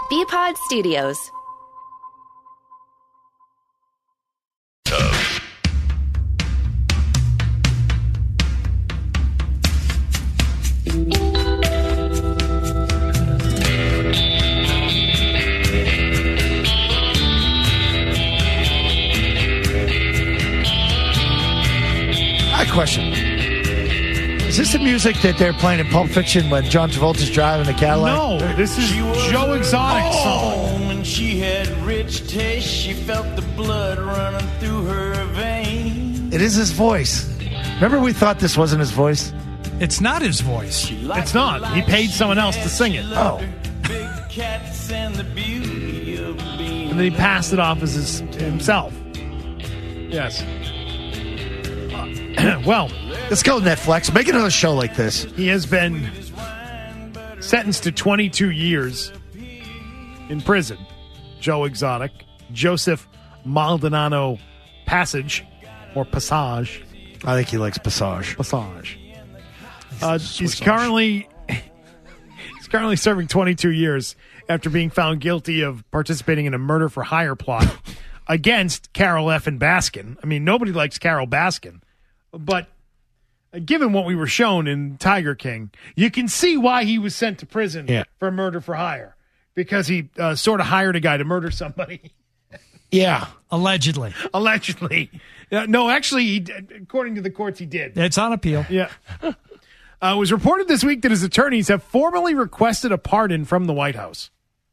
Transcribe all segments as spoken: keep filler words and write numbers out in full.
B-Pod Studios. Question. Is this the music that they're playing in Pulp Fiction when John Travolta's driving the Cadillac? No, this is Joe Exotic's song. And she had rich taste. She felt the blood running through her veins. It is his voice. Remember we thought this wasn't his voice? It's not his voice. It's not. He paid someone else to sing it. Oh. And then he passed it off as his, himself. Yes. Well, let's go Netflix. Make another show like this. He has been sentenced to twenty-two years in prison. Joe Exotic, Joseph Maldonado Passage, or Passage. I think he likes Passage. Passage. Uh, he's currently he's currently serving twenty-two years after being found guilty of participating in a murder for hire plot against Carol F. and Baskin. I mean, nobody likes Carol Baskin. But given what we were shown in Tiger King, you can see why he was sent to prison yeah. for murder for hire. Because he uh, sort of hired a guy to murder somebody. Yeah. Allegedly. Allegedly. Uh, no, actually, he, according to the courts, he did. It's on appeal. Yeah. Uh, it was reported this week that his attorneys have formally requested a pardon from the White House.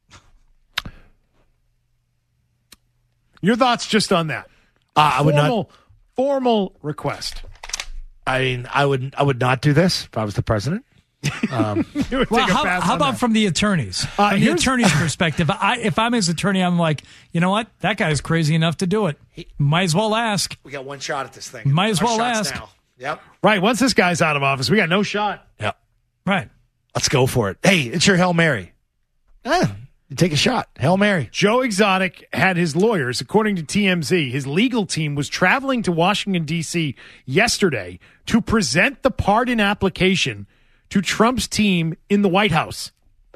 Your thoughts just on that? Uh, I would formal, not. Formal request. I mean, I would. I would not do this if I was the president. Um, well, how, how about that. From the attorneys? Uh, from the attorney's perspective, I, if I'm his attorney, I'm like, you know what? That guy's crazy enough to do it. Might as well ask. We got one shot at this thing. Might as Our well ask. Now. Yep. Right. Once this guy's out of office, we got no shot. Yep. Right. Let's go for it. Hey, it's your Hail Mary. Eh, you take a shot. Hail Mary. Joe Exotic had his lawyers, according to T M Z, his legal team was traveling to Washington, D C yesterday to present the pardon application to Trump's team in the White House.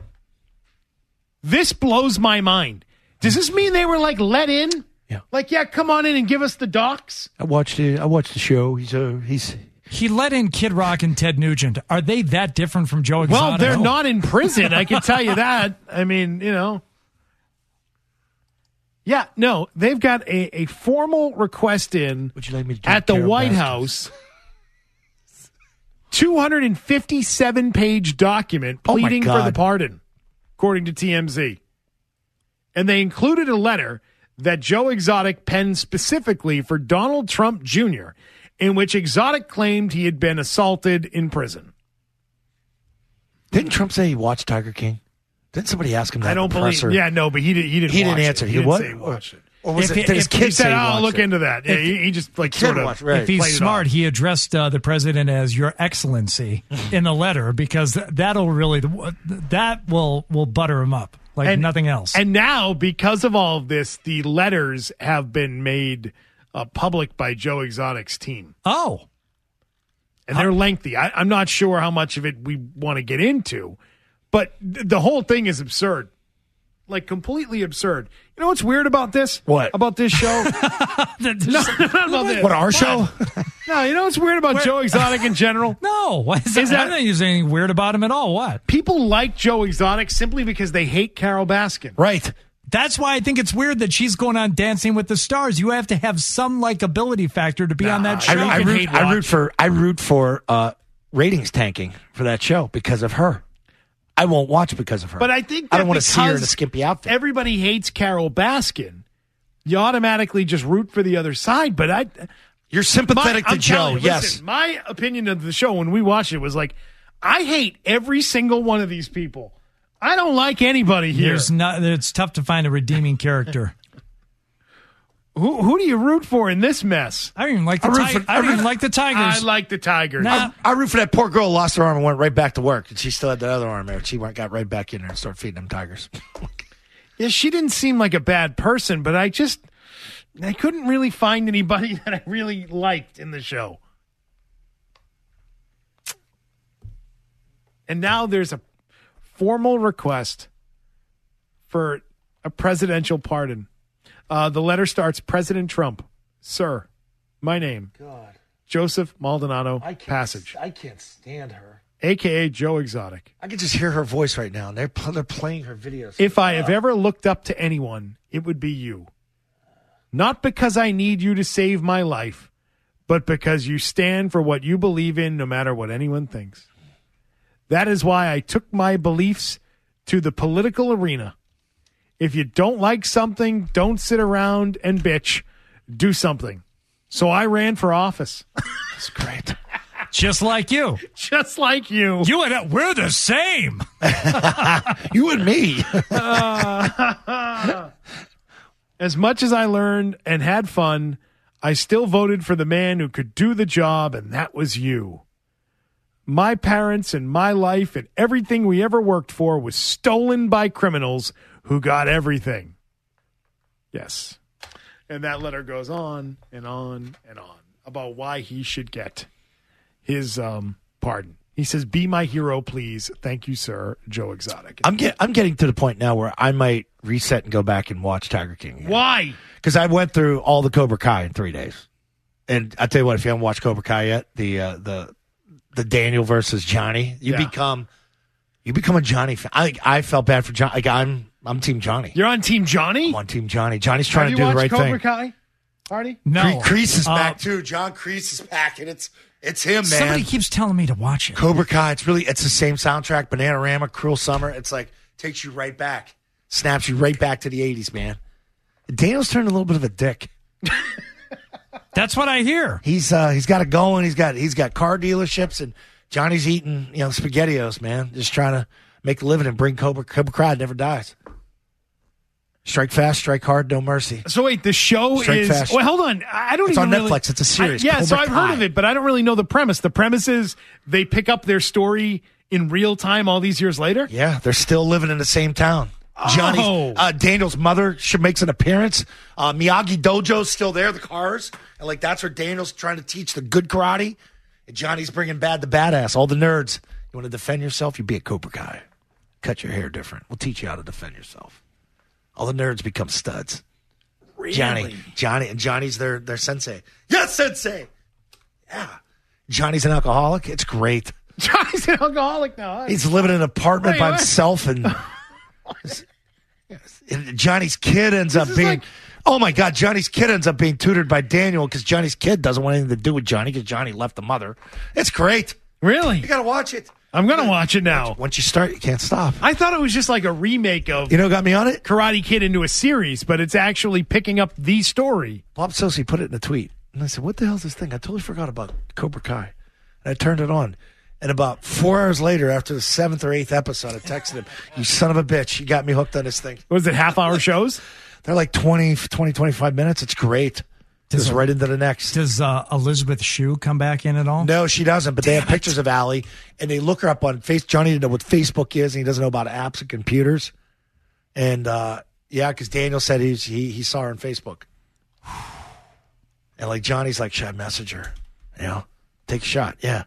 This blows my mind. Does this mean they were like let in? Yeah. Like, yeah, come on in and give us the docs? I watched it. I watched the show. He's uh, he's He let in Kid Rock and Ted Nugent. Are they that different from Joe Exotic? Well, they're no. not in prison. I can tell you that. I mean, you know. Yeah, no, they've got a, a formal request in Would you like me to at the White House. two hundred fifty-seven page document pleading oh for the pardon, according to T M Z. And they included a letter that Joe Exotic penned specifically for Donald Trump Junior, in which Exotic claimed he had been assaulted in prison. Didn't Trump say he watched Tiger King? Didn't somebody ask him that? I don't believe. Yeah, no, but he did. He didn't. He watch didn't answer. It. He, he didn't what? say he watched it. Or was if it? Did his kid he said, say he "I'll look it? into that." Yeah, if, he, he just like sort of. Watch, right. If he's smart, he addressed uh, the president as Your Excellency in the letter because that'll really that will will butter him up like and, nothing else. And now, because of all of this, the letters have been made uh, public by Joe Exotic's team. Oh. And they're lengthy. I, I'm not sure how much of it we want to get into, but th- the whole thing is absurd. Like, completely absurd. You know what's weird about this? What? About this show? no, not about this. What, our show? No, you know what's weird about Where? Joe Exotic in general? No. What is, Is that? that- I don't think there's anything weird about him at all. What? People like Joe Exotic simply because they hate Carol Baskin. Right. That's why I think it's weird that she's going on Dancing with the Stars. You have to have some likability factor to be Nah, on that show. I, I, can root, hate I root watch. for I root for uh, ratings tanking for that show because of her. I won't watch because of her. But I think I that don't want to see her in a because skimpy outfit. everybody hates Carol Baskin, you automatically just root for the other side. But I, You're sympathetic my, to I'm Joe, telling you, yes. listen, my opinion of the show when we watched it was like, I hate every single one of these people. I don't like anybody here. There's not. It's tough to find a redeeming character. Who who do you root for in this mess? I don't even like the I root Tigers. for- I I don't root- even like the Tigers. I like the Tigers. Nah. I root for that poor girl who lost her arm and went right back to work, and she still had the other arm there. She went got right back in there and started feeding them tigers. Yeah, she didn't seem like a bad person, but I just I couldn't really find anybody that I really liked in the show. And now there's a formal request for a presidential pardon. Uh, the letter starts, President Trump, sir, my name, God. Joseph Maldonado I can't, Passage, I can't stand her. a k a. Joe Exotic. I can just hear her voice right now. And they're, they're playing her videos. If I have ever looked up to anyone, it would be you. Not because I need you to save my life, but because you stand for what you believe in no matter what anyone thinks. That is why I took my beliefs to the political arena. If you don't like something, don't sit around and bitch. Do something. So I ran for office. That's great. Just like you. Just like you. You and we're the same. You and me. uh, as much as I learned and had fun, I still voted for the man who could do the job, and that was you. My parents and my life and everything we ever worked for was stolen by criminals who got everything. Yes. And that letter goes on and on and on about why he should get his um, pardon. He says, be my hero, please. Thank you, sir. Joe Exotic. I'm, get, I'm getting to the point now where I might reset and go back and watch Tiger King again. Why? Because I went through all the Cobra Kai in three days. And I tell you what, if you haven't watched Cobra Kai yet, the uh, the the Daniel versus Johnny, you Yeah. become you become a Johnny fan. I I felt bad for Johnny. Like I'm I'm Team Johnny. You're on Team Johnny? I'm on Team Johnny. Johnny's trying Have to you do the right watched Cobra thing. Kai? Party? No. Cre- Kreese is Uh, back too. John Kreese is back, and it's it's him, man. Somebody keeps telling me to watch it. Cobra Kai. It's really it's the same soundtrack. Bananarama, Cruel Summer. It's like takes you right back, snaps you right back to the eighties, man. Daniel's turned a little bit of a dick. That's what I hear. He's uh, he's got it going. He's got he's got car dealerships, and Johnny's eating you know SpaghettiOs, man. Just trying to make a living and bring Cobra Cobra Kai never dies. Strike fast, strike hard, no mercy. So wait, the show Strike is. fast. Well, hold on. I don't It's even on really- Netflix. It's a series, I- yeah, Cobra so I've heard Kai. of it, but I don't really know the premise. The premise is they pick up their story in real time all these years later. Yeah, they're still living in the same town. Johnny's Oh. uh, Daniel's mother she makes an appearance. Uh, Miyagi Dojo's still there, the cars, and like that's where Daniel's trying to teach the good karate. And Johnny's bringing bad the badass. All the nerds. You want to defend yourself? You be a Cobra Kai. Cut your hair different. We'll teach you how to defend yourself. All the nerds become studs. Really? Johnny, Johnny, and Johnny's their their sensei. Yes, sensei. Yeah, Johnny's an alcoholic. It's great. Johnny's an alcoholic now. He's living in an apartment Wait, by what? himself, and, and Johnny's kid ends up is being. like- oh my God, Johnny's kid ends up being tutored by Daniel because Johnny's kid doesn't want anything to do with Johnny because Johnny left the mother. It's great. Really? You gotta watch it. I'm going to watch it now. Once you start, you can't stop. I thought it was just like a remake of You know, what got me on it. Karate Kid into a series, but it's actually picking up the story. Bob Sosi put it in a tweet, and I said, "What the hell is this thing?" I totally forgot about Cobra Kai, and I turned it on. And about four hours later, after the seventh or eighth episode, I texted him, "You son of a bitch, you got me hooked on this thing." Was it half hour shows? They're like twenty, twenty, twenty-five minutes. It's great. Just right into the next. Does uh, Elizabeth Shue come back in at all? No, she doesn't. But they have pictures of Allie, and they look her up on face. Johnny didn't know what Facebook is, and he doesn't know about apps and computers. And uh, yeah, because Daniel said he's, he he saw her on Facebook, and like Johnny's like, should I message her? You know, take a shot. Yeah,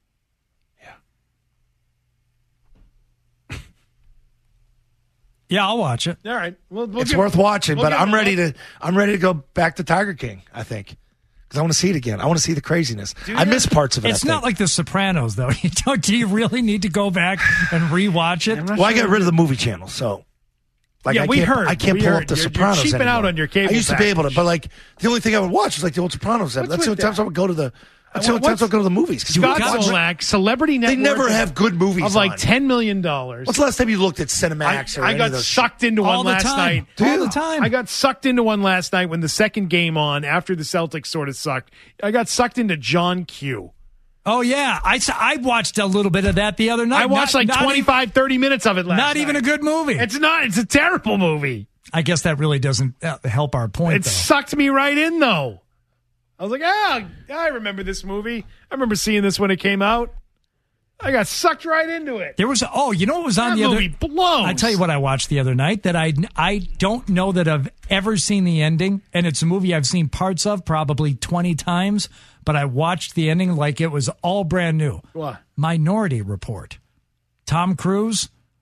Yeah, I'll watch it. All right. We'll, we'll it's give- worth watching. we'll but give I'm it a ready look. to I'm ready to go back to Tiger King. I think because I want to see it again. I want to see the craziness. I miss parts of it. It's I not think. like The Sopranos, though. You don't, do you really need to go back and rewatch it? Well, I got rid of the movie channel, so like Yeah, I we can't, heard. I can't We pull heard. up the You're- you're Sopranos cheaping anymore. out on your cable I used to be able to, package. but like the only thing I would watch was like the old Sopranos. That's the with only times that? I would go to the. That's the only What's- times I would go to the movies. 'cause you Scott would watch- Solak, Celebrity They Network. never have good movies of like on. ten million dollars. When's the last time you looked at I, Cinemax or I any got of those sucked into one All the last time. night. All you? the time. I got sucked into one last night when the second game on after the Celtics sort of sucked. I got sucked into John Q. Oh, yeah. I, s- I watched a little bit of that the other night. I watched Not- like not twenty-five, thirty minutes of it Even, last not even night. a good movie. It's not. It's a terrible movie. I guess that really doesn't uh, help our point, It though. sucked me right in, though. I was like, ah, I remember this movie. I remember seeing this when it came out. I got sucked right into it. There was, oh, you know what was on That the other? movie blows. I tell you what I watched the other night that I, I don't know that I've ever seen the ending, and it's a movie I've seen parts of probably twenty times, but I watched the ending like it was all brand new. What? Minority Report. Tom Cruise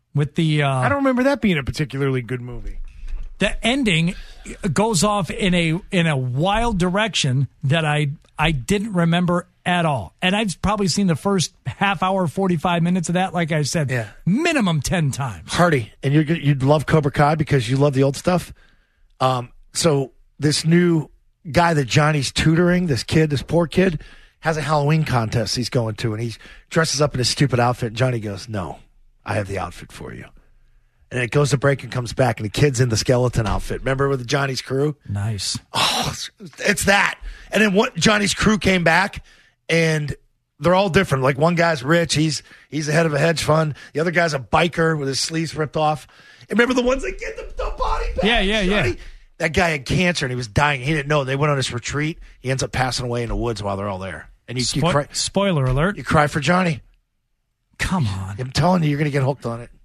with the. Uh, I don't remember that being a particularly good movie. The ending goes off in a in a wild direction that I I didn't remember at all, and I've probably seen the first half hour, forty-five minutes of that. Like I said, yeah. minimum ten times. Hardy, and you're, you'd love Cobra Kai because you love the old stuff. Um, so this new guy that Johnny's tutoring, this kid, this poor kid, has a Halloween contest he's going to, and he dresses up in his stupid outfit. And Johnny goes, "No, I have the outfit for you." And it goes to break and comes back, and the kid's in the skeleton outfit. Remember with Johnny's crew? Nice. Oh, it's, it's that. And then what? Johnny's crew came back, and they're all different. Like one guy's rich; he's he's the head of a hedge fund. The other guy's a biker with his sleeves ripped off. And remember the ones that get the, the body back? Yeah, yeah, Johnny? yeah. That guy had cancer, and he was dying. He didn't know. They went on this retreat. He ends up passing away in the woods while they're all there. And you, Spo- you cry. Spoiler alert. You cry for Johnny. Come on. I'm telling you, you're going to get hooked on it.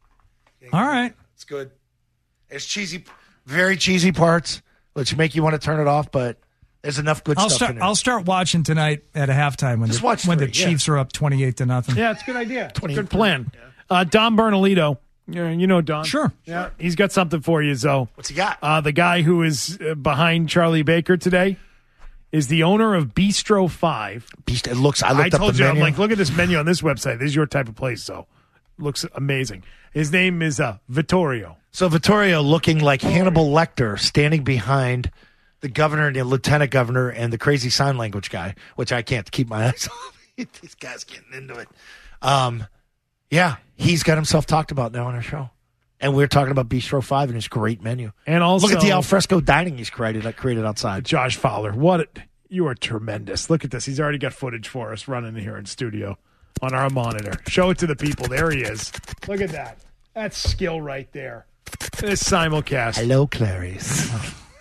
All right. It's good. It's cheesy, very cheesy parts, which make you want to turn it off, but there's enough good I'll stuff start. in there. I'll start watching tonight at a halftime when Just the, watch when three, the Chiefs yeah. are up twenty-eight to nothing. Yeah, it's a good idea. twenty Good plan. Uh, Don Bernalito. Yeah, you know Don. Sure. Yeah, he's got something for you, Zoe. What's he got? Uh, the guy who is uh, behind Charlie Baker today is the owner of Bistro Five. Beast, it looks. I I looked up told the you, menu. I'm like, look at this menu on this website. This is your type of place, so looks amazing. His name is uh, Vittorio. So Vittorio looking like Hannibal Lecter standing behind the governor and the lieutenant governor and the crazy sign language guy, which I can't keep my eyes off. This guy's getting into it. Um, yeah, he's got himself talked about now on our show. And we're talking about Bistro five and his great menu. And also, look at the alfresco dining he's created, uh, created outside. Josh Fowler. What? A, you are tremendous. Look at this. He's already got footage for us running here in studio on our monitor. Show it to the people. There he is. Look at that. That's skill right there. This simulcast. Hello, Clarice.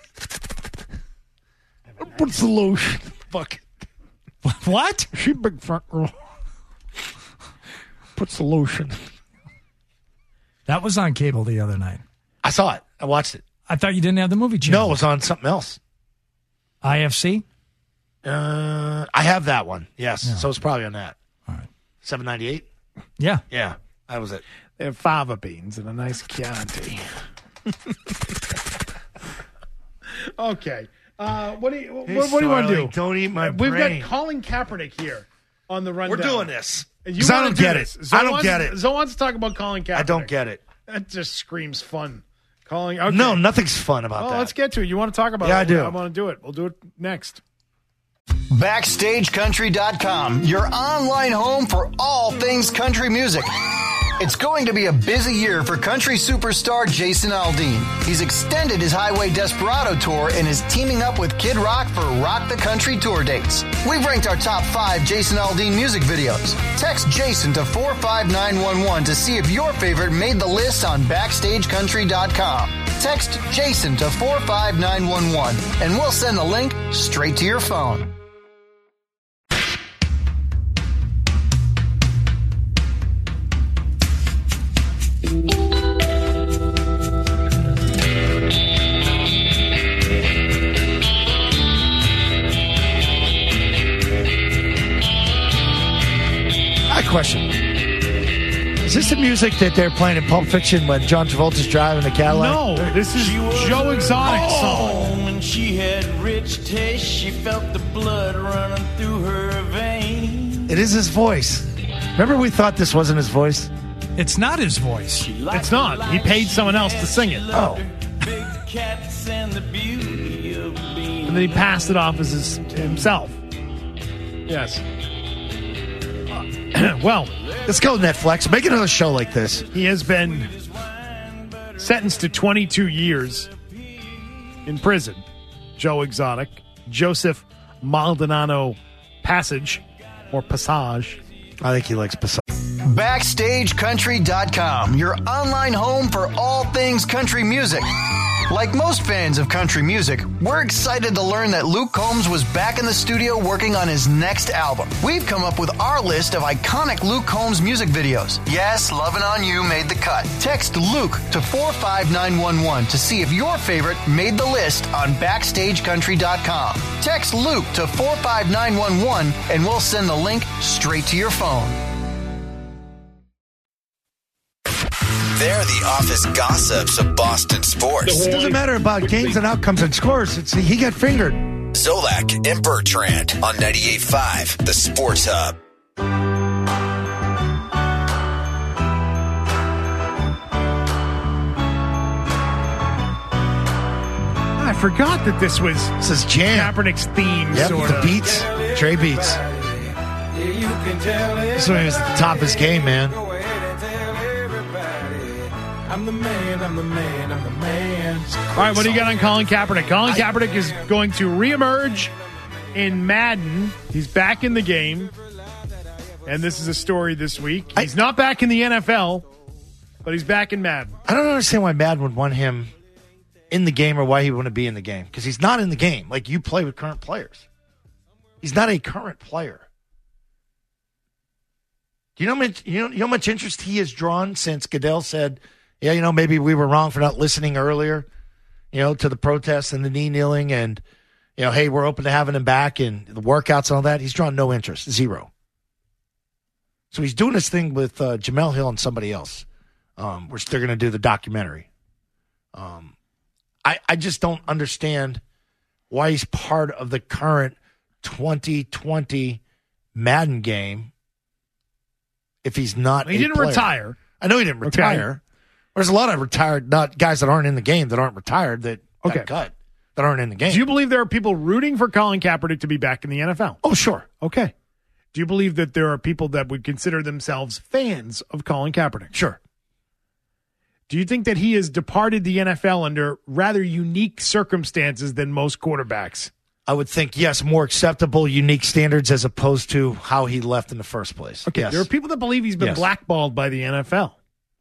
What's the lotion? Fuck. What? She big front girl. Puts the lotion. That was on cable the other night. I saw it. I watched it. I thought you didn't have the movie channel. No, it was on something else. I F C? Uh, I have that one. Yes. Yeah. So it's probably on that. All right. seven ninety-eight? Yeah. Yeah. That was it. They have fava beans and a nice Chianti. Okay. Uh, what do you what, what do you want to do? Don't eat my We've brain. got Colin Kaepernick here on the rundown. We're doing this. You 'Cause I wanna don't do get this. it. Zoe I don't wants, get it. Zoe wants to talk about Colin Kaepernick. I don't get it. That just screams fun. Colin. Okay. No, nothing's fun about Oh, that. let's get to it. You want to talk about Yeah, it? I do. I want to do it. We'll do it next. Backstage Country dot com, your online home for all things country music. It's going to be a busy year for country superstar Jason Aldean. He's extended his Highway Desperado tour and is teaming up with Kid Rock for Rock the Country tour dates. We've ranked our top five Jason Aldean music videos. Text Jason to four five nine one one to see if your favorite made the list on Backstage Country dot com. Text Jason to four five nine one one and we'll send the link straight to your phone. I question. Is this the music that they're playing in Pulp Fiction when John Travolta's driving the Cadillac? No, this is Joe Exotic's song. Oh, when she had rich taste, she felt the blood running through her veins. It is his voice. Remember we thought this wasn't his voice? It's not his voice. It's not. He paid someone else to sing it. Oh. Big cats and the beauty of being. And then he passed it off as his, himself. Yes. Uh, well, Let's go Netflix. Make another show like this. he has been sentenced to twenty-two years in prison. Joe Exotic, Joseph Maldonado Passage, or Passage. I think he likes Passage. Backstage Country dot com, your online home for all things country music. Like most fans of country music, we're excited to learn that Luke Combs was back in the studio working on his next album. We've come up with our list of iconic Luke Combs music videos. Yes, Lovin' On You made the cut. Text Luke to four five nine one one to see if your favorite made the list on Backstage Country dot com. Text Luke to four five nine one one and we'll send the link straight to your phone. They're the office gossips of Boston sports. It doesn't matter about games and outcomes and scores. It's he got fingered. Zolak and Bertrand on ninety-eight point five, the Sports Hub. I forgot that this was This is jam. Kaepernick's theme. Yep, sort the of. beats. Trey beats. This one was at the top of his game, man. I'm the man, I'm the man, I'm the man. All right, what do you got on Colin Kaepernick? Colin Kaepernick is going to reemerge in Madden. He's back in the game. And this is a story this week. He's not back in the N F L, but he's back in Madden. I don't understand why Madden would want him in the game or why he wouldn't be in the game. Because he's not in the game. Like, you play with current players. He's not a current player. Do you know, much, you know, you know how much interest he has drawn since Goodell said, yeah, you know, maybe we were wrong for not listening earlier, you know, to the protests and the knee kneeling and, you know, hey, we're open to having him back and the workouts and all that. He's drawn no interest, zero. So he's doing this thing with uh, Jamel Hill and somebody else, um, which they're going to do the documentary. Um, I, I just don't understand why he's part of the current twenty twenty Madden game if he's not He a didn't player. retire. I know he didn't retire. Okay. There's a lot of retired, not guys that aren't in the game that aren't retired that got Okay. cut, that aren't in the game. Do you believe there are people rooting for Colin Kaepernick to be back in the N F L? oh, sure. Okay. Do you believe that there are people that would consider themselves fans of Colin Kaepernick? Sure. Do you think that he has departed the N F L under rather unique circumstances than most quarterbacks? I would think, yes, more acceptable, unique standards as opposed to how he left in the first place. Okay, yes. there are people that believe he's been Yes. blackballed by the N F L.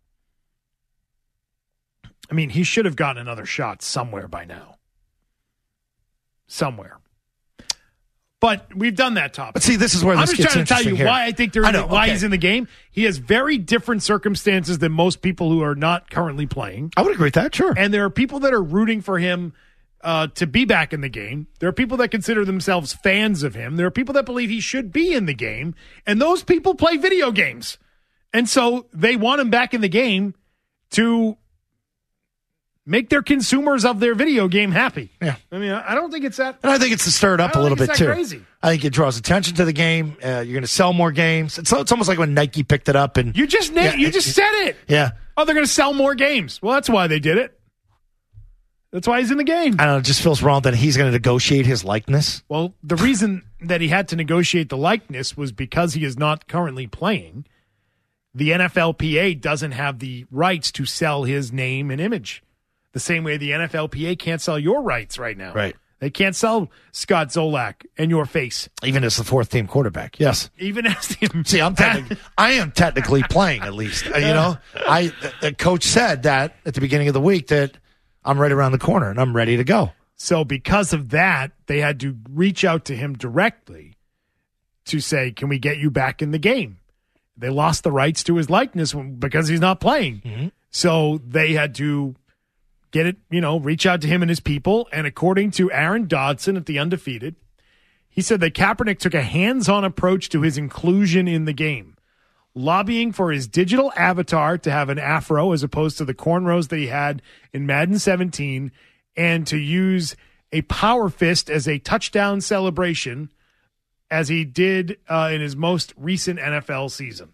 I mean, he should have gotten another shot somewhere by now. Somewhere. But we've done that topic. But see, this is where I'm this just gets trying to tell you interesting here. why I think there I know, why okay. he's in the game. He has very different circumstances than most people who are not currently playing. I would agree with that, sure. And there are people that are rooting for him uh, to be back in the game. There are people that consider themselves fans of him. There are people that believe he should be in the game. And those people play video games. And so they want him back in the game to make their consumers of their video game happy. Yeah. I mean, I don't think it's that. And I think it's to stir it up I a don't little think bit it's too. that crazy. I think it draws attention to the game. Uh, you're going to sell more games. It's, it's almost like when Nike picked it up and You just na- Yeah, you it- just it- said it. yeah. Oh, they're going to sell more games. Well, that's why they did it. That's why he's in the game. I don't know. It just feels wrong that he's going to negotiate his likeness. Well, the reason that he had to negotiate the likeness was because he is not currently playing. The N F L P A doesn't have the rights to sell his name and image. The same way the N F L P A can't sell your rights right now. Right. They can't sell Scott Zolak and your face. Even as the fourth team quarterback. Yes. Even as the See, I'm technic- I am technically playing at least. Uh, You know, I the, the coach said that at the beginning of the week that I'm right around the corner and I'm ready to go. So because of that, they had to reach out to him directly to say, can we get you back in the game? They lost the rights to his likeness because he's not playing. Mm-hmm. So they had to get it, you know, reach out to him and his people. And according to Aaron Dodson at The Undefeated, he said that Kaepernick took a hands-on approach to his inclusion in the game, lobbying for his digital avatar to have an afro as opposed to the cornrows that he had in Madden seventeen, and to use a power fist as a touchdown celebration as he did uh, in his most recent N F L season.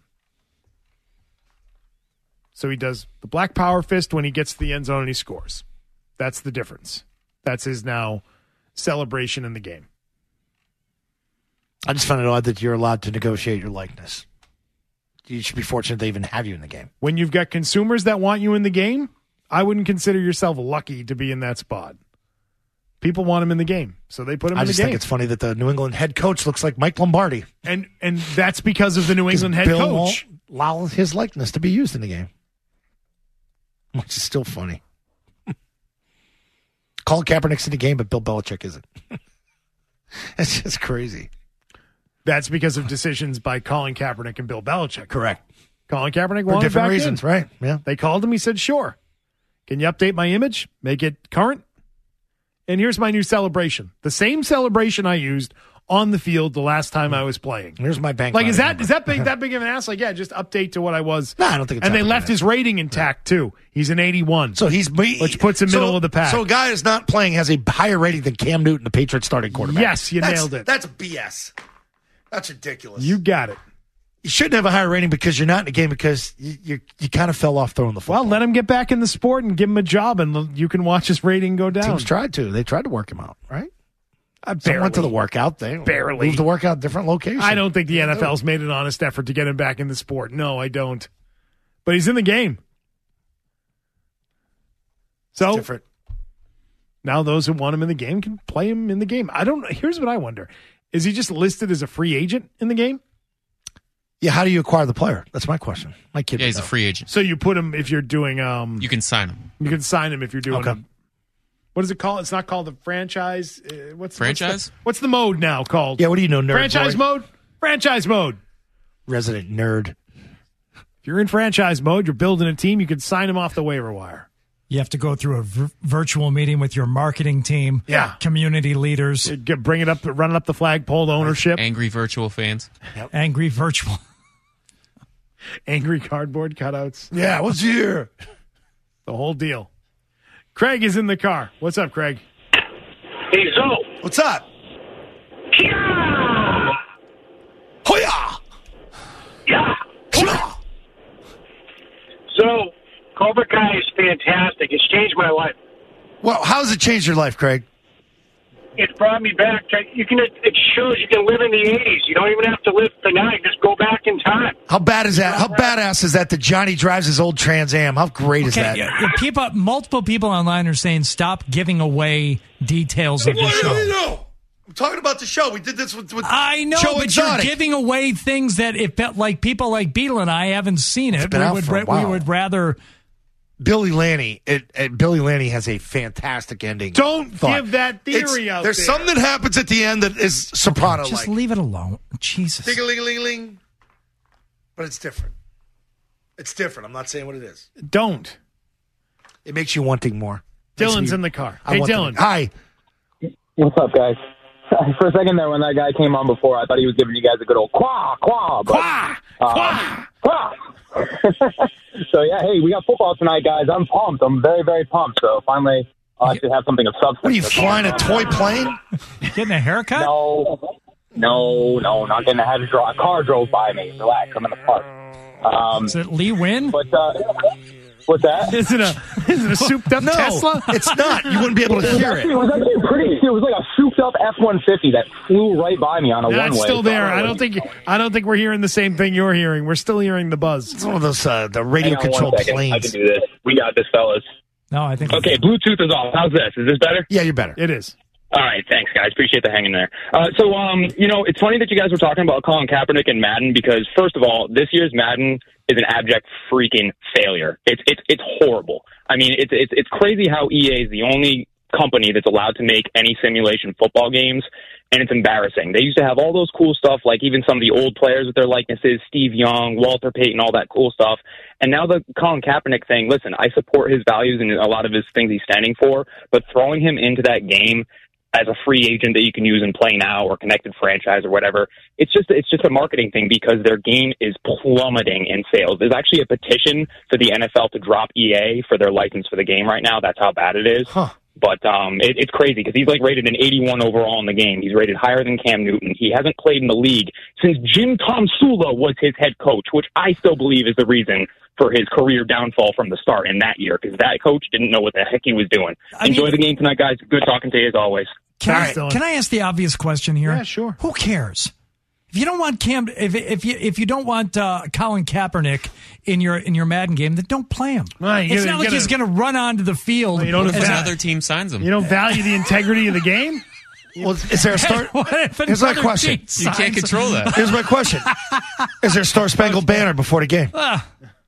So he does the black power fist when he gets to the end zone and he scores. That's the difference. That's his now celebration in the game. I just find it odd that you're allowed to negotiate your likeness. You should be fortunate they even have you in the game. When you've got consumers that want you in the game, I wouldn't consider yourself lucky to be in that spot. People want him in the game, so they put him I in the just game. think it's funny that the New England head coach looks like Mike Lombardi. and and that's because of the New England head Bill coach. won't allow his likeness to be used in the game, which is still funny. Colin Kaepernick's in the game, but Bill Belichick isn't. It's just crazy. That's because of decisions by Colin Kaepernick and Bill Belichick. Correct. Colin Kaepernick For wanted different back reasons, in. right? Yeah. They called him. He said, sure. Can you update my image? Make it current? And here's my new celebration. The same celebration I used on the field the last time I was playing. Here's my bank. Like, is that number. is that big that big of an ass? Like, yeah, just update to what I was. No, I don't think it's And that they big left of an his rating intact, too. He's an eighty-one. So he's which puts him so, middle of the pack. So a guy is not playing has a higher rating than Cam Newton, the Patriots starting quarterback. Yes, you that's, nailed it. That's B S. That's ridiculous. You got it. You shouldn't have a higher rating because you're not in the game because you you, you kind of fell off throwing the football. Well, let him get back in the sport and give him a job, and you can watch his rating go down. Teams tried to. They tried to work him out, right? I Some went to the workout. They Barely. moved the workout different locations. I don't think the N F L's made an honest effort to get him back in the sport. No, I don't. But he's in the game. So It's different. now those who want him in the game can play him in the game. I don't. Here's what I wonder: is he just listed as a free agent in the game? Yeah, how do you acquire the player? That's my question. My kid. Yeah, he's would a know. free agent. So you put him if you're doing. Um, You can sign him. you can sign him if you're doing. Okay. Um, what is it called? It's not called the franchise. Uh, what's Franchise? What's the, what's the mode now called? Yeah, what do you know, nerd franchise boy? mode. Franchise mode. Resident nerd. If you're in franchise mode, you're building a team. You can sign him off the waiver wire. You have to go through a v- virtual meeting with your marketing team, Yeah. community leaders, You get- bring it up, running up the flagpole to ownership. Angry virtual fans. angry virtual. Angry cardboard cutouts. Yeah, what's here? The whole deal. Craig is in the car. What's up, Craig? Hey, Zo. What's up? Yeah. Hoya! Yeah. Hoya! So, Cobra Kai is fantastic. It's changed my life. Well, how has it changed your life, Craig? It's brought me back. To, you can. It shows you can live in the eighties. You don't even have to live tonight. Just go back in time. How bad is that? How badass is that that Johnny drives his old Trans Am? How great is Okay, that? yeah, yeah, people, multiple people online are saying stop giving away details of the show. know? I'm talking about the show. We did this with, with I know, Joe but Exotic. you're giving away things that if like people like Beetle and I haven't seen it, been we out would for a ra- while. we would rather. Billy Lanny. It, it, Billy Lanny has a fantastic ending. Don't thought. give that theory It's- out There's there. something that happens at the end that is soprano-like. Just leave it alone. Jesus. Ding-a-ling-a-ling-ling. But it's different. It's different. I'm not saying what it is. Don't. It makes you wanting more. Makes Dylan's me- in the car. I Hey, want Dylan. them- Hi. What's up, guys? For a second there, when that guy came on before, I thought he was giving you guys a good old quah, quah. But, Quah! Quah! quah. So, yeah, hey, we got football tonight, guys. I'm pumped. I'm very, very pumped. So, finally, I'll actually have something of substance. What are you, That's flying a all. toy plane? Getting a haircut? No, no, no, not going to have a draw. A car drove by me. Relax, I'm in the park. Um, Is it Lee Win? but, uh, what's that? Is it a is it a souped up No, Tesla? it's not. You wouldn't be able to It was, hear actually, it. it was actually pretty. It was like a souped up F one fifty that flew right by me on a That's one way. still there. I don't think I don't think we're hearing the same thing you're hearing. We're still hearing the buzz. It's one of those uh, the radio Hang on one controlled second. I planes. can do this. We got this, fellas. No, I think. Okay, Bluetooth is off. How's this? Is this better? Yeah, you're better. It is. All right, thanks, guys. Appreciate the hanging there. Uh, so, um, you know, it's funny that you guys were talking about Colin Kaepernick and Madden because, first of all, this year's Madden is an abject freaking failure. It's it's it's horrible. I mean, it's it's it's crazy how E A is the only company that's allowed to make any simulation football games, and it's embarrassing. They used to have all those cool stuff, like even some of the old players with their likenesses, Steve Young, Walter Payton, all that cool stuff. And now the Colin Kaepernick thing, listen, I support his values and a lot of his things he's standing for, but throwing him into that game as a free agent that you can use and play now or connected franchise or whatever, it's just it's just a marketing thing because their game is plummeting in sales. There's actually a petition for the N F L to drop E A for their license for the game right now. That's how bad it is. Huh. But um, it, it's crazy because he's like rated an eighty-one overall in the game. He's rated higher than Cam Newton. He hasn't played in the league since Jim Tom Sula was his head coach, which I still believe is the reason for his career downfall from the start in that year because that coach didn't know what the heck he was doing. I Enjoy mean- the game tonight, guys. Good talking to you as always. Can, I, All right, Dylan. can I ask the obvious question here? Yeah, sure. Who cares? If you don't want Cam, if if you if you don't want uh, Colin Kaepernick in your in your Madden game, then don't play him. Right, you it's gotta- not like you he's gotta- going to run onto the field. Well, you don't as have a- to- Another team signs him. You don't value the integrity of the game? Well, is there a star? What if Here's my another question. team You can't signs- control that. Here's my question. Is there a Star Spangled Banner before the game? Ah,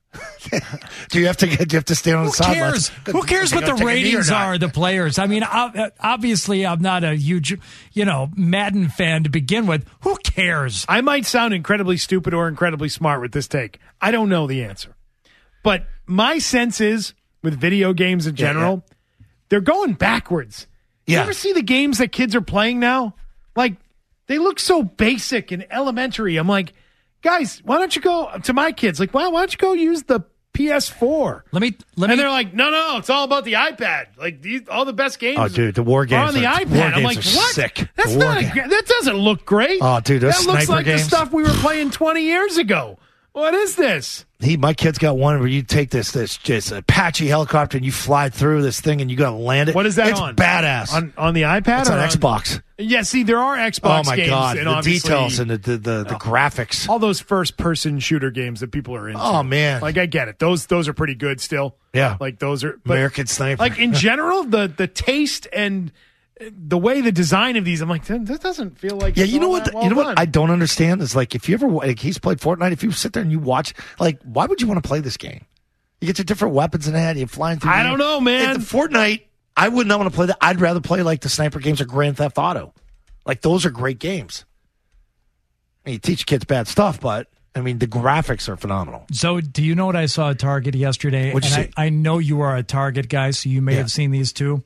Do you have to get? Do you have to stand on who the sidelines? cares? Who cares Are what they the gonna take a knee or ratings not? are? The players. I mean, ob- obviously, I'm not a huge, you know, Madden fan to begin with. Who cares? I might sound incredibly stupid or incredibly smart with this take. I don't know the answer. But my sense is, with video games in general, they're going backwards. You Yeah. ever see the games that kids are playing now? Like, they look so basic and elementary. I'm like, guys, why don't you go to my kids? Like, why, why don't you go use the P S four? Let me, let and me. they're like, no, no, it's all about the iPad. Like, these, all the best games. Oh, dude, the war games are on the are, iPad. War I'm games like, are what? sick. That's The war not. A, game. that doesn't look great. Oh, dude, those that looks sniper like games. the stuff we were playing twenty years ago. What is this? He, my kid's got one where you take this, this just Apache helicopter and you fly through this thing and you got to land it. What is that it's on? It's badass. On on the iPad? It's or on Xbox. Yeah, see, there are Xbox oh my games. God, and the obviously- details and the the, the, the graphics. All those first-person shooter games that people are into. Oh, man. Like, I get it. Those those are pretty good still. Yeah. Like, those are... But, American Sniper. like, in general, the, the taste and the way the design of these, I'm like, this doesn't feel like Yeah, it's you know all what? that well you know done. what I don't understand is like if you ever like he's played Fortnite. If you sit there and you watch, like, why would you want to play this game? You get your different weapons in that. You're flying through. I the don't know, man. If the Fortnite, I would not want to play that. I'd rather play like the sniper games or Grand Theft Auto. Like those are great games. I mean, you teach kids bad stuff, but I mean the graphics are phenomenal. So, do you know what I saw at Target yesterday? What'd you and see? I, I know you are a Target guy, so you may Yeah. have seen these too.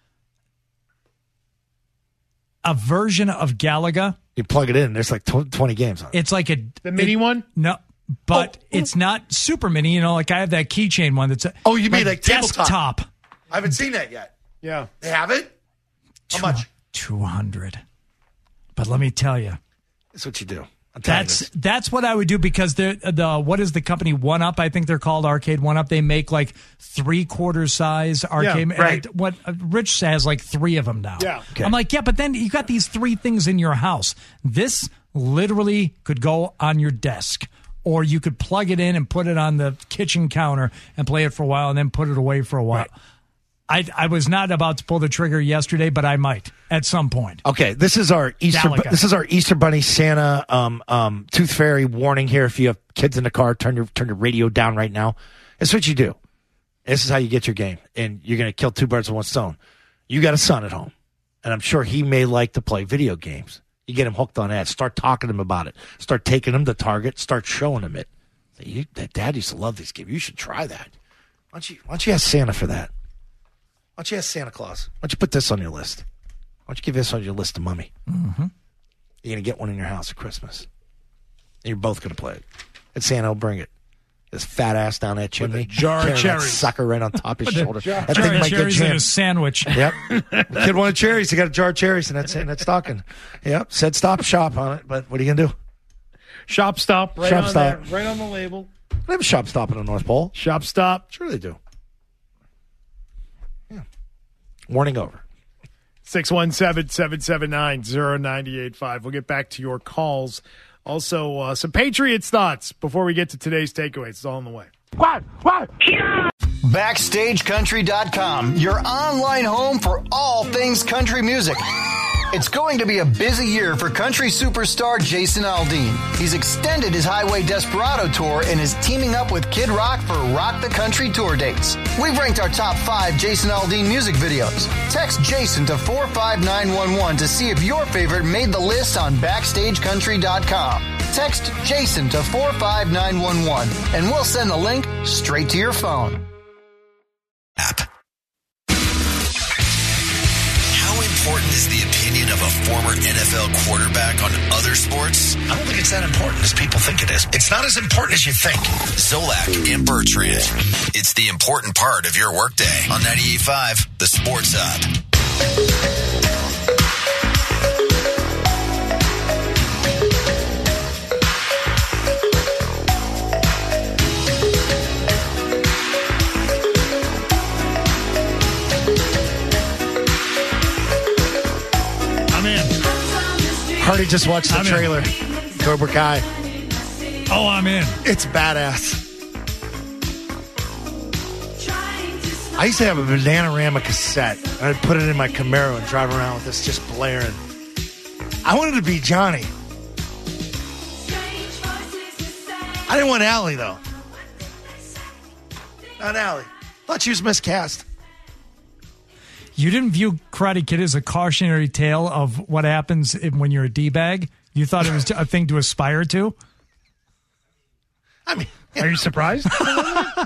A version of Galaga. You plug it in. There's like tw- twenty games on it. It's like a The mini it- one? No, but Oh. it's not super mini. You know, like I have that keychain one. That's a, Oh, you mean like tabletop? desktop? I haven't seen that yet. Yeah. They have it. How much? Two hundred. But let me tell you, That's what you do. I'm telling you that's this. that's what I would do because the the what is the company One Up? I think they're called Arcade One Up. They make like three quarter size arcade. Yeah, right. and What uh, Rich has like three of them now. Yeah. Okay. I'm like, yeah, but then you got these three things in your house. This literally could go on your desk, or you could plug it in and put it on the kitchen counter and play it for a while, and then put it away for a while. Right. I, I was not about to pull the trigger yesterday, but I might at some point. Okay, this is our Easter. Galaga. This is our Easter Bunny Santa um, um, Tooth Fairy warning here. If you have kids in the car, turn your turn your radio down right now. That's what you do. This is how you get your game, and you're going to kill two birds with one stone. You got a son at home, and I'm sure he may like to play video games. You get him hooked on that. Start talking to him about it. Start taking him to Target. Start showing him it. Say, you, that dad used to love these games. You should try that. Why don't you? Why don't you ask Santa for that? Why don't you ask Santa Claus? Why don't you put this on your list? Why don't you give this on your list to Mummy? Mm-hmm. You're going to get one in your house at Christmas. And you're both going to play it. And Santa will bring it. This fat ass down that chimney. jar of carrying that cherries. sucker right on top of his shoulder. That Jar thing of might get cherries in a jammed. sandwich. Yep. The kid wanted cherries. He got a jar of cherries in that, in that stocking. Yep. Said stop shop on it. But what are you going to do? Shop stop right Shop on stop. there, right on the label. They have a shop stop in the North Pole. Shop stop. Sure they do. Yeah. Warning over. six one seven, seven seven nine, zero nine eight five. We'll get back to your calls. Also, uh, some Patriots thoughts before we get to today's takeaways. It's all on the way. What? What? Backstage Country dot com, your online home for all things country music. It's going to be a busy year for country superstar Jason Aldean. He's extended his Highway Desperado tour and is teaming up with Kid Rock for Rock the Country tour dates. We've ranked our top five Jason Aldean music videos. Text Jason to four five nine one one to see if your favorite made the list on Backstage Country dot com. Text Jason to four five nine one one and we'll send the link straight to your phone. App. How important is the opinion of a former N F L quarterback on other sports? I don't think it's that important as people think it is. It's not as important as you think. Zolak and Bertrand. It's the important part of your workday on ninety-eight point five, The Sports Hub. I'm in. Hardy just watched the I'm in. trailer. Cobra Kai. Oh, I'm in. It's badass. I used to have a Bananarama cassette. And I'd put it in my Camaro and drive around with this just blaring. I wanted to be Johnny. I didn't want Allie, though. Not Allie. Thought she was miscast. You didn't view Karate Kid as a cautionary tale of what happens if- when you're a D-bag? You thought it was a thing to aspire to? I mean, Are you surprised?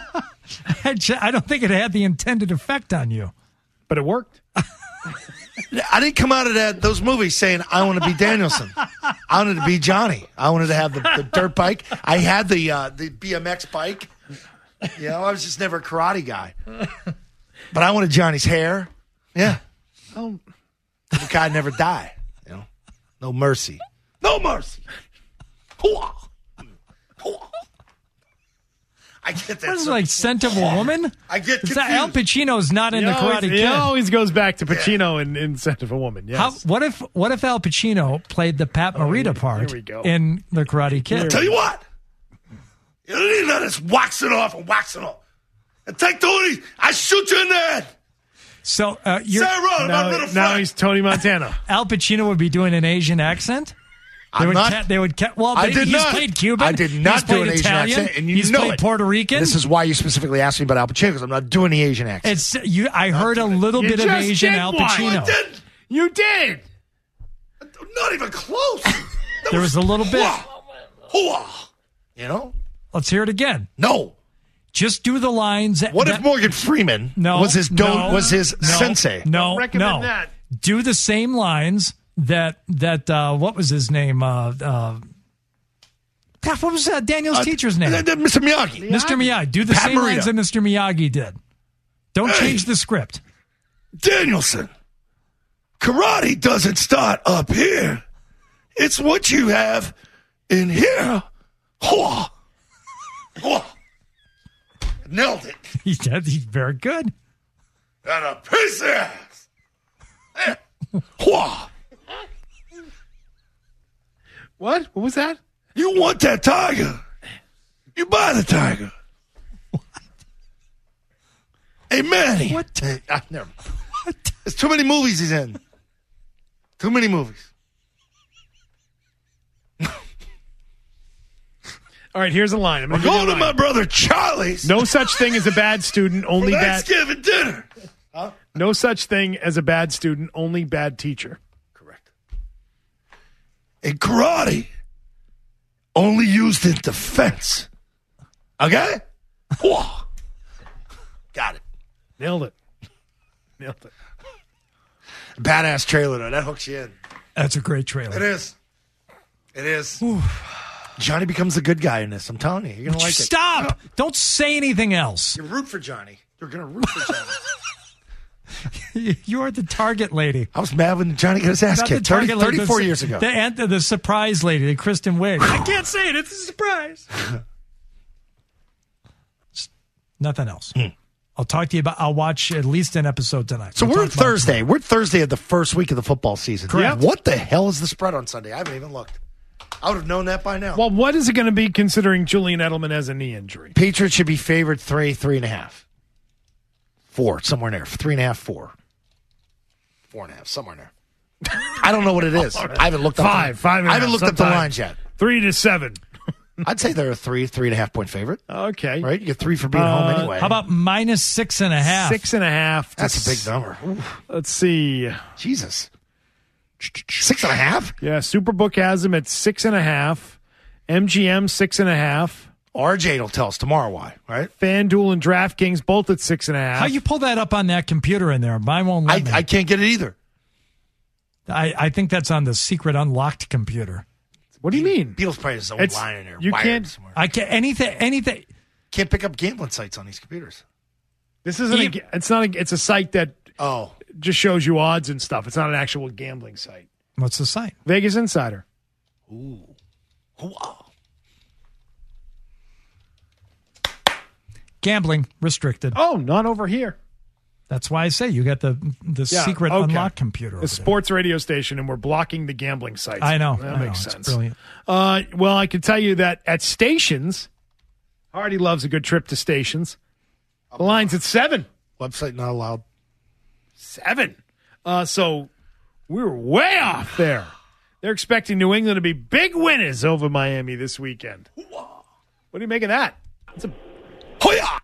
I ju- I don't think it had the intended effect on you. But it worked. I didn't come out of that those movies saying I want to be Danielson. I wanted to be Johnny. I wanted to have the, the dirt bike. I had the uh, the B M X bike. You know, I was just never a karate guy. But I wanted Johnny's hair. Yeah. Oh, the guy never die. You know, no mercy. No mercy. Hoo-ah. Hoo-ah. I get that. What is it, so- like Scent of a Woman? I get Is confused. that Al Pacino's not in He the always, Karate he Kid? always goes back to Pacino in, in Scent of a Woman. Yes. How, what if what if Al Pacino played the Pat Morita here- part here we go. in the Karate Kid? Tell you what. You don't need none of this waxing off and waxing off. And take the hoodie. I shoot you in the head. So uh, you're, Sarah, my now, little now friend. he's Tony Montana. Al Pacino would be doing an Asian accent. They I'm would not. ca- they would ca- well, I but did he's not. played Cuban. I did He's not do played an Asian Italian. accent, and you he's know played it. Puerto Rican. This is why you specifically asked me about Al Pacino, because I'm not doing the Asian accent. It's you. I heard a little You bit of just Asian did Al one. Pacino. I did. You did. Not even close. That There was a little bit. Hoo-ah. You know? Let's hear it again. No. Just do the lines. What that, if Morgan Freeman no, was his do- no, was his no, sensei? No, recommend no. that. Do the same lines that that uh, what was his name? Uh, uh, God, what was uh, Daniel's Uh, teacher's name? uh, uh, Mister Miyagi. Mister Miyagi. Do the Pat same Morita. lines that Mister Miyagi did. Don't Hey. change the script. Danielson, karate doesn't start up here. It's what you have in here. Hoo-ah. Hoo-ah. Nailed it. He did. He's very good. And a piece of ass. Eh. Hoo-ah. What? What was that? You want that tiger? You buy the tiger. What? Hey, Manny. What? Hey, ah, never. What? There's too many movies he's in. Too many movies. All right, here's a line. I'm We're gonna give you going a to my line. brother Charlie's No such thing as a bad student, for only bad. Thanksgiving dinner. No such thing as a bad student, only bad teacher. Correct. And karate only used in defense. Okay? Whoa. Got it. Nailed it. Nailed it. Badass trailer, though. That hooks you in. That's a great It trailer. is. It is. Johnny becomes the good guy in this. I'm telling you. You're going to like it. Stop! Don't say anything else. You root for Johnny. You're going to root for Johnny. You're the target lady. I was mad when Johnny got his ass Not the kicked thirty, target lady. thirty-four the, years ago. The, aunt- the surprise lady, the Kristen Wiig. I can't say it. It's a surprise. Nothing else. I'll talk to you about. I'll watch at least an episode tonight. So We'll we're talk about it Thursday. We're Thursday of the first week of the football season. Correct. What the hell is the spread on Sunday? I haven't even looked. I would have known that by now. Well, what is it going to be considering Julian Edelman has a knee injury? Patriots should be favored three, three and a half. Four, somewhere in there. Three and a half, four. Four and a half, somewhere in there. I don't know what it is. I haven't looked up Five, the, five and a I haven't half, looked up the sometime. lines yet. Three to seven. I'd say they're a three, three and a half point favorite. Okay. Right? You get three for being Uh, home anyway. How about minus six and a half? Six and a half. to That's a big s- number. Ooh, Let's see. Jesus. Six and a half? Yeah, Superbook has them at six and a half. M G M six and a half. R J will tell us tomorrow why, right? FanDuel and DraftKings both at six and a half. How you pull that up on that computer in there? Mine won't let I, me. I can't get it either. I, I think that's on the secret unlocked computer. What do you mean? Beatles probably has his own It's- line in there. you wired can't- somewhere. I can't anything anything. Can't pick up gambling sites on these computers. This isn't. You- a, it's not. A, it's a site that Oh. just shows you odds and stuff. It's not an actual gambling site. What's the site? Vegas Insider. Ooh. Wow. Gambling restricted. Oh, not over here. That's why I say you got the the Yeah, secret okay. unlocked computer. A over sports radio station, and we're blocking the gambling sites. there. I know. That I know, makes it's sense. brilliant. Uh, well, I can tell you that at stations, Hardy loves a good trip to stations. The line's at seven. Website not allowed. Seven. Uh, so we were way off there. They're expecting New England to be big winners over Miami this weekend. What do you make of that? It's a, Hoya!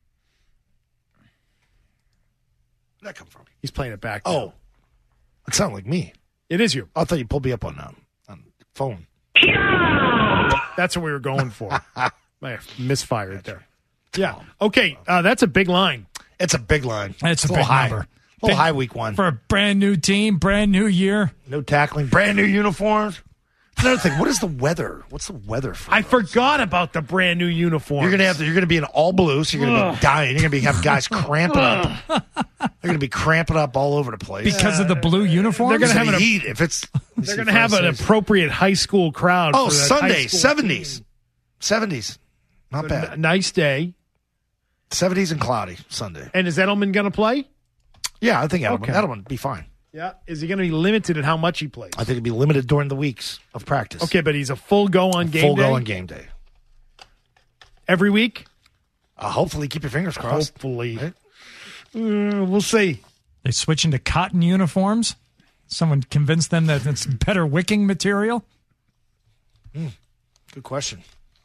Where'd that come from? he's playing it back. now. Oh. It sounded like me. It is you. I thought you pulled me up on um, on the phone. That's what we were going for. I misfired there. Yeah. Okay. Uh, that's a big line. It's a big line. It's a little big high. number. little high week one. For a brand new team, brand new year. No tackling, brand new uniforms. Another thing, what is the weather? What's the weather for? I those? forgot about the brand new uniform. You're gonna have to. You're gonna be in all blue, so you're gonna be dying. You're gonna be have guys cramping up. They're gonna be cramping up all over the place Because of the blue uniforms? They're gonna have the an, heat. If it's they're going to have an appropriate high school crowd. Oh, for that Sunday, high school seventies, team. seventies, not A bad. nice day. Seventies and cloudy Sunday. And is Edelman going to play? Yeah, I think Edelman. Okay. Edelman would be fine. Yeah. Is he going to be limited in how much he plays? I think it'd be limited during the weeks of practice. Okay, but he's a full go on game Full day? go on game day. Every week? Uh, hopefully, keep your fingers crossed. Hopefully. Right? Uh, we'll see. They switching to cotton uniforms? Someone convinced them that it's better wicking material? Mm, good question.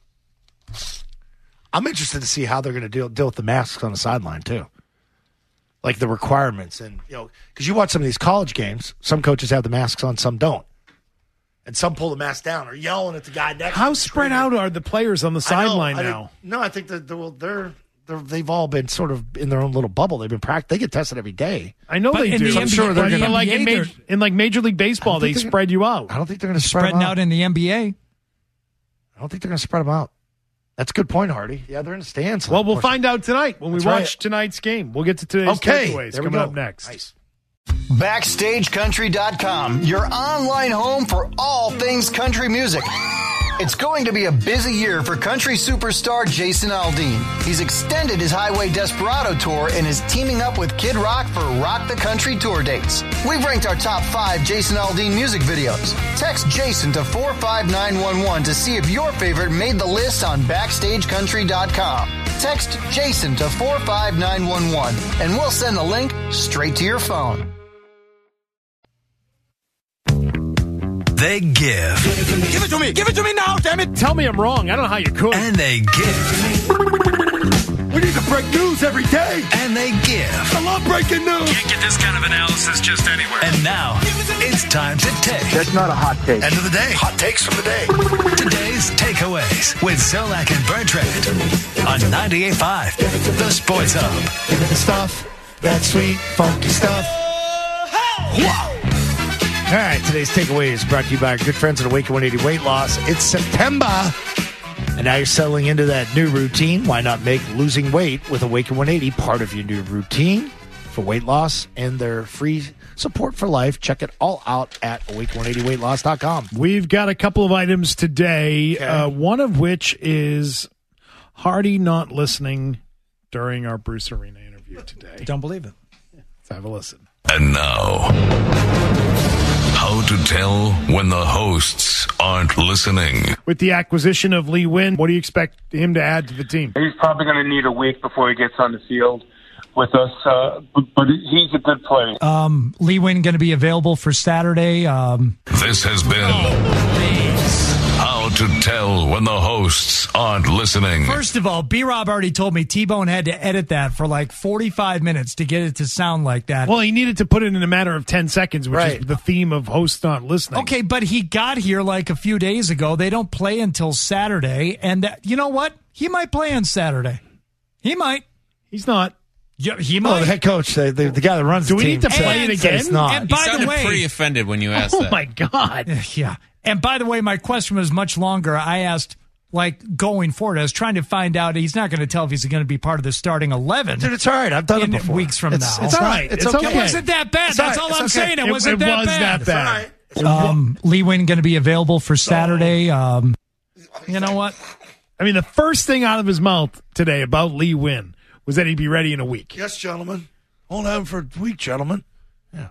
I'm interested to see how they're going to deal deal with the masks on the sideline too, like the requirements, and you know, because you watch some of these college games, some coaches have the masks on, some don't, and some pull the mask down or yelling at the guy next. How to spread out are the players on the sideline now? No, I think that they're, they're, they're they've all been sort of in their own little bubble. They've been practicing. They get tested every day. I know But they in do. the I'm N B A sure they're in the going to like N in, B A, ma- in like Major League Baseball. They think they're spread you out. I don't think they're going to spread Spreading them out in the N B A? I don't think they're going to spread them out. That's a good point, Hardy. Yeah, they're in the stands. Well, we'll find out tonight when we That's watch right. tonight's game. We'll get to today's Okay, takeaways there we coming go. up next. Nice. Backstage Country dot com, your online home for all things country music. It's going to be a busy year for country superstar Jason Aldean. He's extended his Highway Desperado tour and is teaming up with Kid Rock for Rock the Country tour dates. We've ranked our top five Jason Aldean music videos. Text Jason to four five nine one one to see if your favorite made the list on Backstage Country dot com. Text Jason to four five nine one one and we'll send the link straight to your phone. They give. Give it to me! Give it to me now, damn it! Tell me I'm wrong. I don't know how you could. And they give. We need to break news every day! And they give. I love breaking news! Can't get this kind of analysis just anywhere. And now, it's time to take. That's not a hot take. End of the day. Hot takes from the day. Today's Takeaways with Zolak and Bertrand on ninety-eight point five, The Sports Hub. Stuff, that sweet, funky stuff. Wow. All right, today's takeaway is brought to you by our good friends at Awaken one eighty Weight Loss. It's September, and now you're settling into that new routine. Why not make losing weight with Awaken one eighty part of your new routine for weight loss and their free support for life? Check it all out at awaken one eighty weight loss dot com. We've got a couple of items today, Okay. uh, one of which is Hardy not listening during our Bruce Arena interview today. Don't believe it. Let's have a listen. And now, how to tell when the hosts aren't listening. With the acquisition of Lee Wynn, what do you expect him to add to the team? He's probably going to need a week before he gets on the field with us, uh, but, but he's a good player. Um, Lee Wynn going to be available for Saturday. Um, This has been How to Tell When the Hosts Aren't Listening. First of all, B-Rob already told me T-Bone had to edit that for like forty-five minutes to get it to sound like that. Well, he needed to put it in a matter of ten seconds, which Right. is the theme of hosts not listening. Okay, but he got here like a few days ago. They don't play until Saturday. And that, you know what? He might play on Saturday. He might. He's not. Yeah, he Oh, might. the head coach, the, the, the guy that runs Do the we team. need to play And- it again? It's not. And You by the sounded way, pretty offended when you asked Oh, that. my God. yeah. And by the way, my question was much longer. I asked, like, going forward, I was trying to find out. He's not going to tell if he's going to be part of the starting eleven. Dude, it's all right. I've done in it before. weeks from it's, now. It's all All right. right. It's, It's okay. okay. It wasn't that bad. It's all That's right. all It's I'm okay. saying. It, It- wasn't it that was bad. that bad. It's all right. Um, Lee Wynn going to be available for Saturday. Um, you know what? I mean, the first thing out of his mouth today about Lee Wynn was that he'd be ready in a week. Yes, gentlemen. Won't have him for a week, gentlemen. Yeah.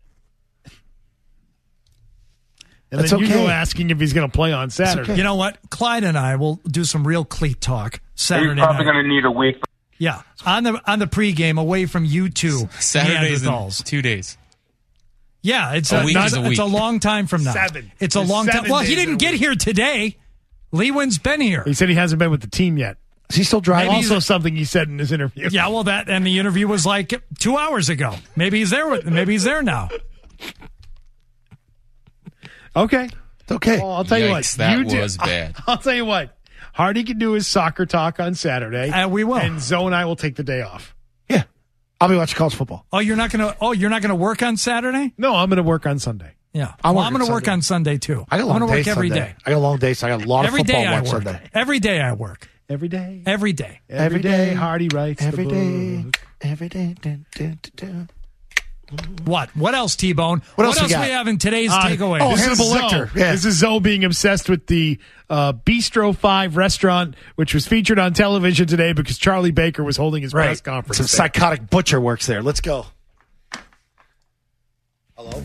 And That's then you okay. go asking if he's going to play on Saturday. okay. You know what? Clyde and I will do some real cleat talk Saturday He's probably night. going to need a week. Yeah, on the on the pregame, away from you two Saturday's in Neanderthals. two days. Yeah, it's A a, week not- is a it's week. a long time from now. Seven. It's a It's long time. seven Well, he days in didn't a get week. here today. Lee Wynn's been here. He said he hasn't been with the team yet. Is he still driving? Also, something he said in his interview. Yeah, well, that and the interview was like two hours ago. Maybe he's there. With, maybe he's there now. Okay. It's okay. Well, I'll tell you what. Yikes, that you do- was bad. I'll tell you what. Hardy can do his soccer talk on Saturday. And we will. And Zoe and I will take the day off. Yeah. I'll be watching college football. Oh, you're not gonna. Oh, you're not gonna work on Saturday? No, I'm going to work on Sunday. Yeah, I well, work I'm going to on work Sunday. on Sunday too. I got a I'm long going to day work every Sunday. day. I got a long day, so I got a lot Every of football day I watch work. Sunday. Every day I work. Every day. Every day. Every day, Hardy writes Every the day. book. Every day. Dun, dun, dun, dun. What? What else, T-Bone? What else you else got? we have in today's Uh, takeaway? oh, this Hannibal is Zoe. Lecter. Yeah. This is Zoe being obsessed with the uh, Bistro five restaurant, which was featured on television today because Charlie Baker was holding his press conference. Some there. psychotic butcher works there. Let's go. Hello?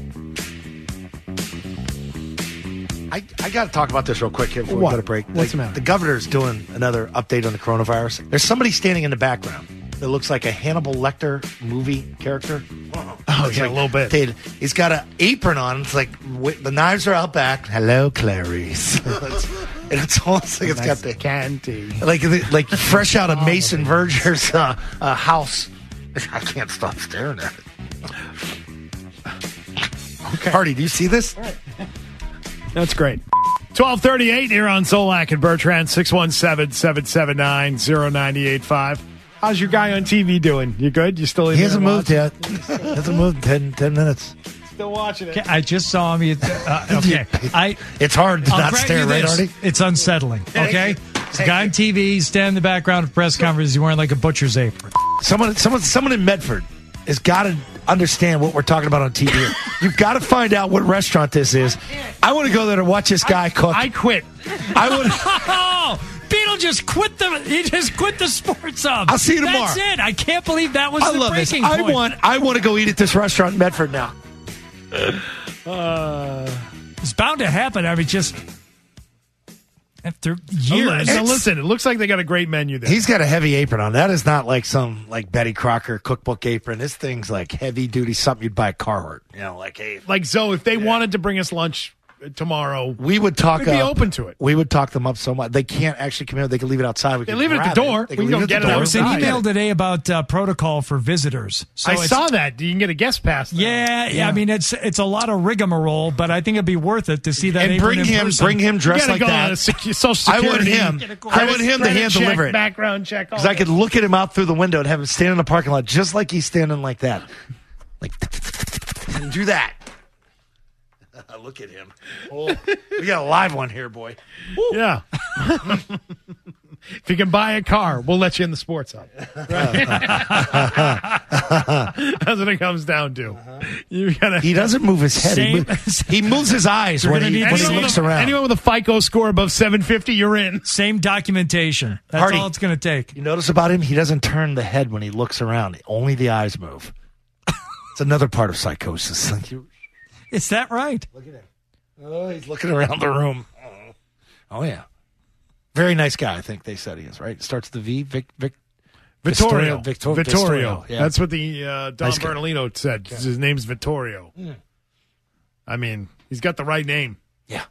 I, I got to talk about this real quick here before What? we go to break. What's the matter? The governor's doing another update on the coronavirus. There's somebody standing in the background that looks like a Hannibal Lecter movie character. Oh, It's yeah, like- a little bit. they- He's got an apron on. It's like wi- the knives are out back. Hello, Clarice. it's, and it's almost like it's got the candy. like the- like fresh out of Mason Verger's uh, uh, house. I can't stop staring at it. Okay. Hardy, do you see this? That's great. twelve thirty-eight here on Solak and Bertrand, six one seven, seven seven nine, zero nine eight five. How's your guy on T V doing? You good? You still in He there hasn't moved watching? yet. hasn't moved in ten, ten minutes. Still watching it. Okay, I just saw him. He- Uh, okay, I. It's hard to I'll not grant stare, you right, this. Hardy? It's unsettling. Okay, it's a guy on T V, he's standing in the background of press conference. He's wearing like a butcher's apron. Someone, someone, someone in Medford has got to understand what we're talking about on T V. You've got to find out what restaurant this is. I want to go there to watch this guy cook. I quit. I would. Oh, Beetle just quit the. He just quit the sports hub. I'll see you tomorrow. That's it. I can't believe that was I the love this. breaking I point. want. I want to go eat at this restaurant in Medford now. Uh, It's bound to happen. I mean, just after years. now listen, it looks like they got a great menu there. He's got a heavy apron on. That is not like some like Betty Crocker cookbook apron. This thing's like heavy duty, something you'd buy at Carhartt. You know, like hey, Like Zoe, if they wanted to bring us lunch tomorrow, we would talk. we'd be up- open to it. We would talk them up so much. They can't actually come in. They can leave it outside. We They can leave it at grab the door. They We can can leave go it at get the it door. There was an outside. email today about uh, protocol for visitors. So I it's- saw that. You can get a guest pass. now. Yeah, yeah, I mean, it's it's a lot of rigmarole, but I think it'd be worth it to see that. And apron bring in him, person. bring him You dressed gotta like go that. to sec- Social I want Security. him. I want him to Credit hand check, deliver it. Background check. Because I could look at him out through the window and have him stand in the parking lot just like he's standing like that. Like, and do that. Look at him. Oh, we got a live one here, boy. Yeah. If you can buy a car, we'll let you in the sports hub. Right? That's what it comes down to. You gotta. He doesn't move his head. He, Same- moves, he moves his eyes You're when gonna he, need when he same- looks around. Anyone with a FICO score above seven fifty, you're in. Same documentation. That's Hardy. all it's going to take. You notice about him? He doesn't turn the head when he looks around. Only the eyes move. It's another part of psychosis. Like you- Is that right? Look at him. Oh, he's looking around the room. Oh, oh yeah. Very nice guy, I think they said he is, right? Starts the V. Vic, Vic, Vittorio. Victor- Vittorio. yeah. That's what the uh, Don Nice guy. Bernalino said. His name's Vittorio. I mean, he's got the right name. Yeah.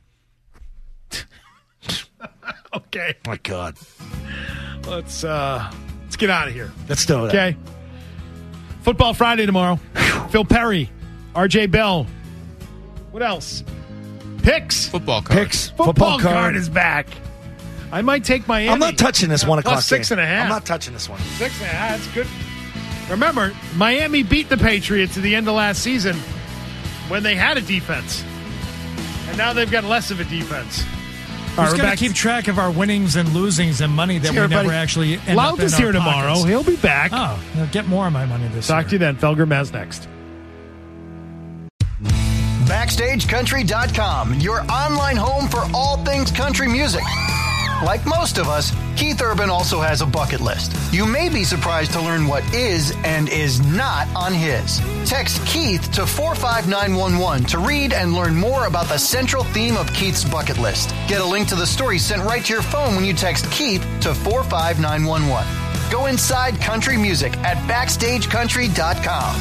Okay. My God. Let's uh let's get out of here. Let's do it. Okay. Football Friday tomorrow. Phil Perry, R J Bell. What else? Picks. Football card. Picks. Football, Football card. card. is back. I might take Miami. I'm not touching this one o'clock Plus six game. and a half. I'm not touching this one. Six and a half. That's good. Remember, Miami beat the Patriots at the end of last season when they had a defense. And now they've got less of a defense. All Who's right, we're going back to keep track of our winnings and losings and money that See we everybody. never actually end Loud up in is our here tomorrow. pockets? He'll be back. Oh, I'll get more of my money this Talk year. to you then. Felger Maz next. Backstage Country dot com, your online home for all things country music. Like most of us, Keith Urban also has a bucket list. You may be surprised to learn what is and is not on his. Text Keith to four five nine one one to read and learn more about the central theme of Keith's bucket list. Get a link to the story sent right to your phone when you text Keith to four five nine one one. Go inside country music at Backstage Country dot com.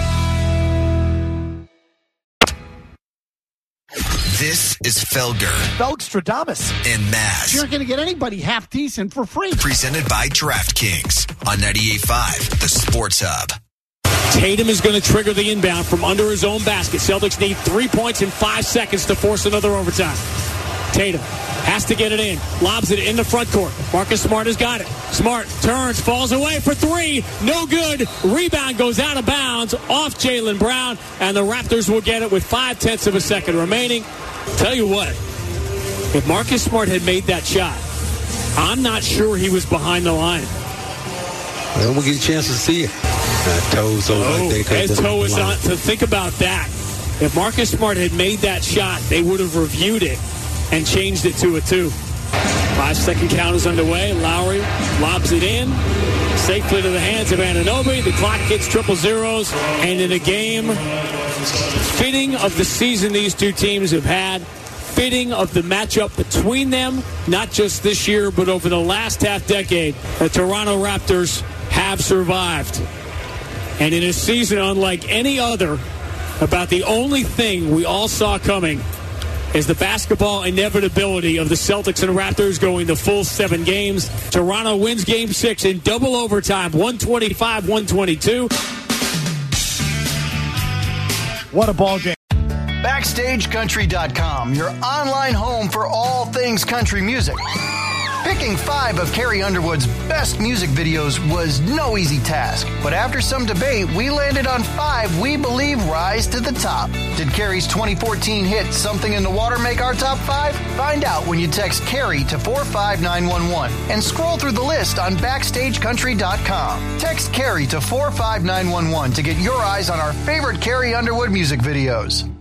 This is Felger Felgstradamus. and Maz. You're not going to get anybody half decent for free. Presented by DraftKings on ninety-eight point five, the Sports Hub. Tatum is going to trigger the inbound from under his own basket. Celtics need three points in five seconds to force another overtime. Tatum Has to get it in. Lobs it in the front court. Marcus Smart has got it. Smart turns, falls away for three. No good. Rebound goes out of bounds off Jaylen Brown, and the Raptors will get it with five-tenths of a second remaining. Tell you what, if Marcus Smart had made that shot, I'm not sure he was behind the line. Well, we'll get a chance to see it. Uh, toes over oh, like they his toe is on. To think about that. If Marcus Smart had made that shot, they would have reviewed it and changed it to a two. Five-second count is underway. Lowry lobs it in. Safely to the hands of Anunoby. The clock hits triple zeros. And in a game fitting of the season these two teams have had, fitting of the matchup between them, not just this year, but over the last half-decade, the Toronto Raptors have survived. And in a season unlike any other, about the only thing we all saw coming is the basketball inevitability of the Celtics and Raptors going the full seven games. Toronto wins game six in double overtime, one twenty-five one twenty-two. What a ball game. Backstage Country dot com, your online home for all things country music. Picking five of Carrie Underwood's best music videos was no easy task, but after some debate, we landed on five we believe rise to the top. Did Carrie's twenty fourteen hit Something in the Water make our top five? Find out when you text Carrie to four five nine one one and scroll through the list on Backstage Country dot com. Text Carrie to four five nine one one to get your eyes on our favorite Carrie Underwood music videos.